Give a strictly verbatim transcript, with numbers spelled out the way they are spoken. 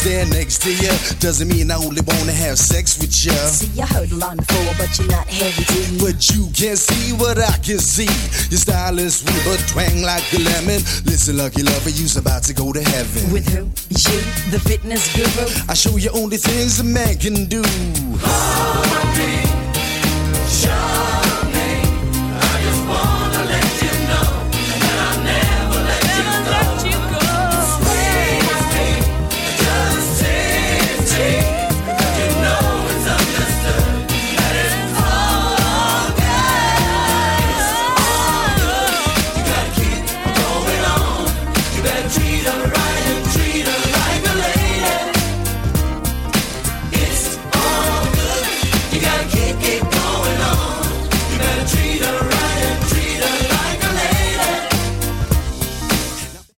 stand next to you doesn't mean I only wanna have sex with you. See, I heard a lot before, but you're not heavy duty. But you can't see what I can see. Your style is sweet but twang like a lemon. Listen, lucky lover, you's about to go to heaven. With who? You, the fitness guru. I show you only things a man can do. Harmony.